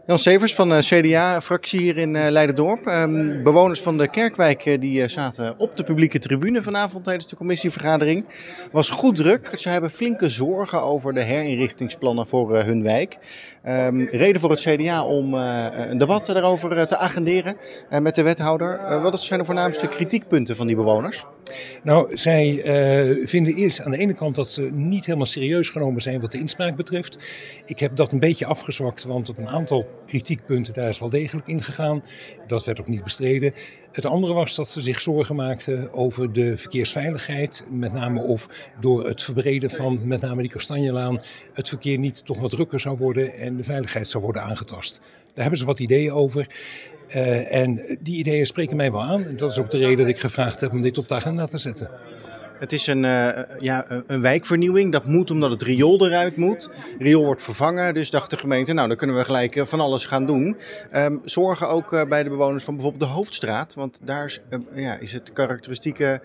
Jan Severs van de CDA-fractie hier in Leiderdorp. Bewoners van de Kerkwijk die zaten op de publieke tribune vanavond tijdens de commissievergadering. Was goed druk. Ze hebben flinke zorgen over de herinrichtingsplannen voor hun wijk. Reden voor het CDA om een debat daarover te agenderen met de wethouder. Wat zijn de voornaamste kritiekpunten van die bewoners? Nou, zij vinden eerst aan de ene kant dat ze niet helemaal serieus genomen zijn wat de inspraak betreft. Ik heb dat een beetje afgezwakt, want op een aantal kritiekpunten daar is wel degelijk ingegaan. Dat werd ook niet bestreden. Het andere was dat ze zich zorgen maakten over de verkeersveiligheid. Met name of door het verbreden van met name die Kastanjelaan het verkeer niet toch wat drukker zou worden en de veiligheid zou worden aangetast. Daar hebben ze wat ideeën over. En die ideeën spreken mij wel aan. En dat is ook de reden dat ik gevraagd heb om dit op de agenda te zetten. Het is een wijkvernieuwing. Dat moet omdat het riool eruit moet. Het riool wordt vervangen, dus dacht de gemeente, nou dan kunnen we gelijk van alles gaan doen. Zorgen ook bij de bewoners van bijvoorbeeld de Hoofdstraat. Want daar is het karakteristieke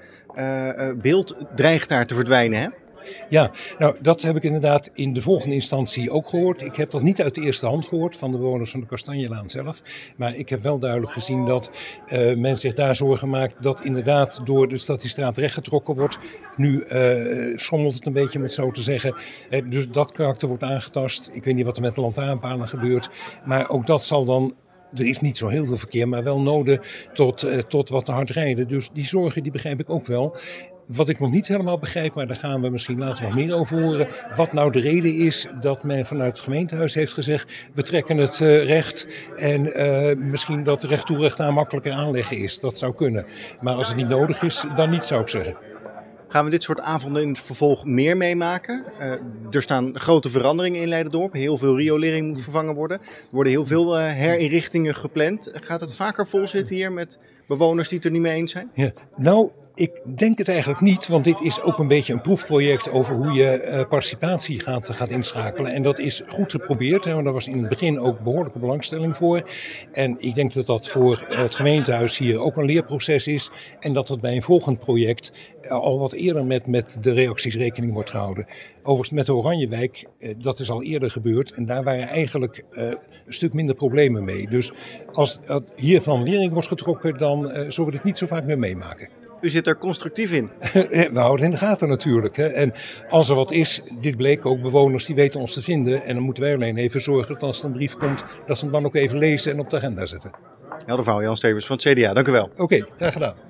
beeld dreigt daar te verdwijnen, hè? Ja, nou dat heb ik inderdaad in de volgende instantie ook gehoord. Ik heb dat niet uit de eerste hand gehoord van de bewoners van de Kastanjelaan zelf. Maar ik heb wel duidelijk gezien dat men zich daar zorgen maakt dat inderdaad door de stad die straat rechtgetrokken wordt. Nu schommelt het een beetje om het zo te zeggen. Dus dat karakter wordt aangetast. Ik weet niet wat er met de lantaarnpalen gebeurt. Maar ook dat zal dan... Er is niet zo heel veel verkeer, maar wel noden tot wat te hard rijden. Dus die zorgen die begrijp ik ook wel. Wat ik nog niet helemaal begrijp, maar daar gaan we misschien later nog meer over horen. Wat nou de reden is dat men vanuit het gemeentehuis heeft gezegd, we trekken het recht en misschien dat recht toe recht aan makkelijker aanleggen is. Dat zou kunnen. Maar als het niet nodig is, dan niet, zou ik zeggen. Gaan we dit soort avonden in het vervolg meer meemaken? Er staan grote veranderingen in Leiderdorp. Heel veel riolering moet vervangen worden. Er worden heel veel herinrichtingen gepland. Gaat het vaker vol zitten hier met bewoners die het er niet mee eens zijn? Ja, nou, ik denk het eigenlijk niet, want dit is ook een beetje een proefproject over hoe je participatie gaat inschakelen. En dat is goed geprobeerd, want daar was in het begin ook behoorlijke belangstelling voor. En ik denk dat dat voor het gemeentehuis hier ook een leerproces is. En dat het bij een volgend project al wat eerder met de reacties rekening wordt gehouden. Overigens met de Oranjewijk, dat is al eerder gebeurd. En daar waren eigenlijk een stuk minder problemen mee. Dus als hiervan lering wordt getrokken, dan zullen we dit niet zo vaak meer meemaken. U zit er constructief in. We houden in de gaten natuurlijk. Hè. En als er wat is, dit bleek ook bewoners die weten ons te vinden. En dan moeten wij alleen even zorgen dat als er een brief komt, dat ze hem dan ook even lezen en op de agenda zetten. Helder verhaal, Jan Severs van het CDA. Dank u wel. Oké, graag gedaan.